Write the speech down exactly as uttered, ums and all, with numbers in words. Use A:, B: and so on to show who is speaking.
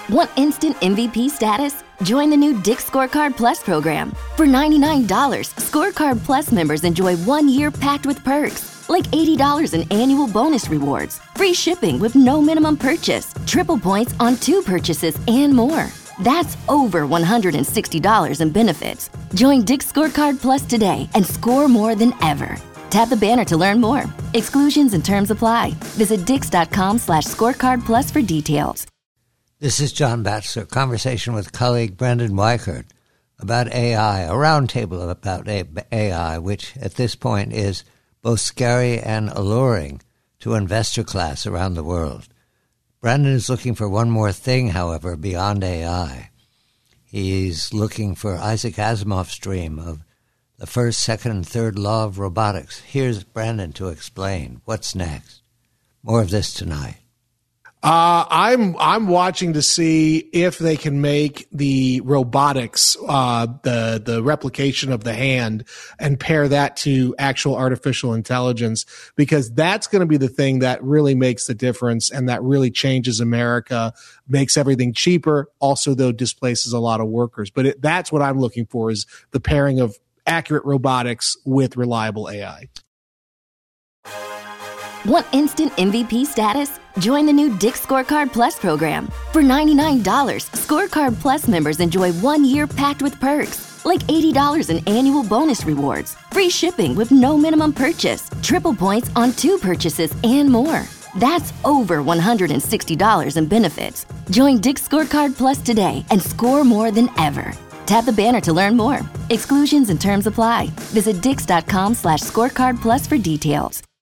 A: Want instant M V P status? Join the new Dick's Scorecard Plus program. For ninety-nine dollars, Scorecard Plus members enjoy one year packed with perks, like eighty dollars in annual bonus rewards, free shipping with no minimum purchase, triple points on two purchases, and more. That's over one hundred sixty dollars in benefits. Join Dick's Scorecard Plus today and score more than ever. Tap the banner to learn more. Exclusions and terms apply. Visit dix.com slash scorecard plus for details.
B: This is John Batchelor, conversation with colleague Brendan Weichert about A I, a roundtable about A I, which at this point is both scary and alluring to investor class around the world. Brendan is looking for one more thing, however, beyond A I. He's looking for Isaac Asimov's dream of the first, second, and third law of robotics. Here's Brendan to explain what's next. More of this tonight.
C: Uh, I'm I'm watching to see if they can make the robotics, uh, the the replication of the hand, and pair that to actual artificial intelligence, because that's going to be the thing that really makes the difference and that really changes America, makes everything cheaper. Also, though, displaces a lot of workers. But it, that's what I'm looking for, is the pairing of accurate robotics with reliable A I.
A: Want instant M V P status? Join the new Dick's Scorecard Plus program. For ninety-nine dollars, Scorecard Plus members enjoy one year packed with perks, like eighty dollars in annual bonus rewards, free shipping with no minimum purchase, triple points on two purchases, and more. That's over one hundred sixty dollars in benefits. Join Dick's Scorecard Plus today and score more than ever. Tap the banner to learn more. Exclusions and terms apply. Visit dix.com slash scorecard plus for details.